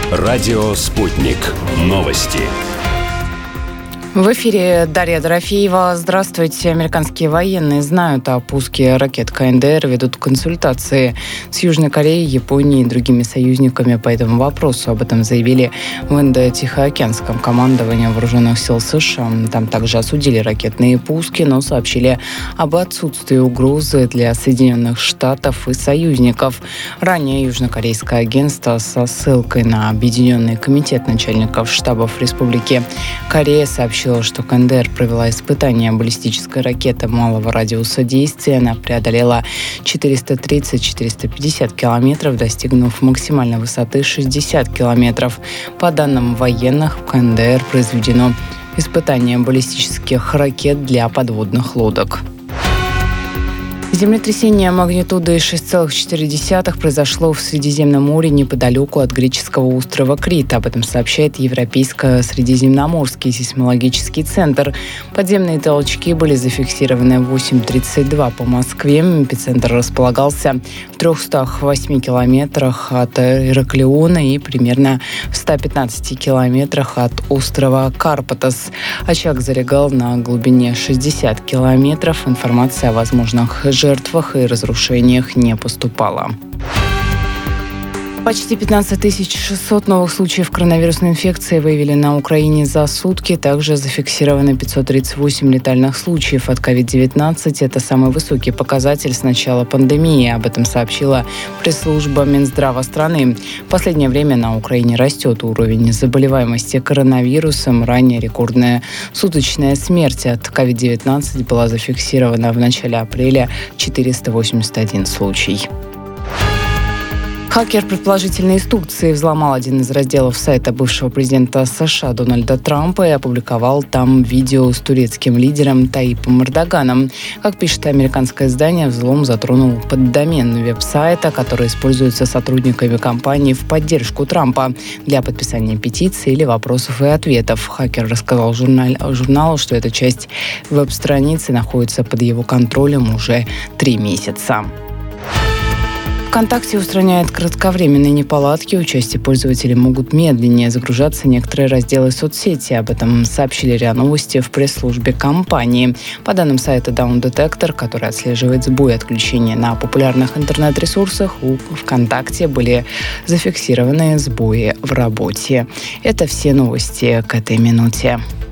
Радио «Спутник». Новости. В эфире Дарья Дорофеева. Здравствуйте. Американские военные знают о пуске ракет КНДР, ведут консультации с Южной Кореей, Японией и другими союзниками по этому вопросу. Об этом заявили в Индо-Тихоокеанском командовании Вооруженных сил США. Там также осудили ракетные пуски, но сообщили об отсутствии угрозы для Соединенных Штатов и союзников. Ранее южнокорейское агентство со ссылкой на Объединенный комитет начальников штабов Республики Корея сообщило, что КНДР провела испытание баллистической ракеты малого радиуса действия. Она преодолела 430-450 километров, достигнув максимальной высоты 60 километров. По данным военных, в КНДР произведено испытание баллистических ракет для подводных лодок. Землетрясение магнитудой 6,4 произошло в Средиземном море неподалеку от греческого острова Крит. Об этом сообщает Европейско-Средиземноморский сейсмологический центр. Подземные толчки были зафиксированы в 8:32 по Москве. Эпицентр располагался в 308 километрах от Ираклиона и примерно в 115 километрах от острова Карпатос. Очаг залегал на глубине 60 километров. Информация о возможных жертвах и разрушениях не поступало. Почти 15 600 новых случаев коронавирусной инфекции выявили на Украине за сутки. Также зафиксировано 538 летальных случаев от COVID-19. Это самый высокий показатель с начала пандемии. Об этом сообщила пресс-служба Минздрава страны. В последнее время на Украине растет уровень заболеваемости коронавирусом. Ранее рекордная суточная смерть от COVID-19 была зафиксирована в начале апреля — 481 случай. Хакер, предположительно из Турции, взломал один из разделов сайта бывшего президента США Дональда Трампа и опубликовал там видео с турецким лидером Таипом Эрдоганом. Как пишет американское издание, взлом затронул поддомен веб-сайта, который используется сотрудниками компании в поддержку Трампа для подписания петиций или вопросов и ответов. Хакер рассказал журналу, что эта часть веб-страницы находится под его контролем уже 3 месяца. ВКонтакте устраняет кратковременные неполадки. У части пользователей могут медленнее загружаться некоторые разделы соцсети. Об этом сообщили РИА Новости в пресс-службе компании. По данным сайта Down Detector, который отслеживает сбои отключения на популярных интернет-ресурсах, у ВКонтакте были зафиксированы сбои в работе. Это все новости к этой минуте.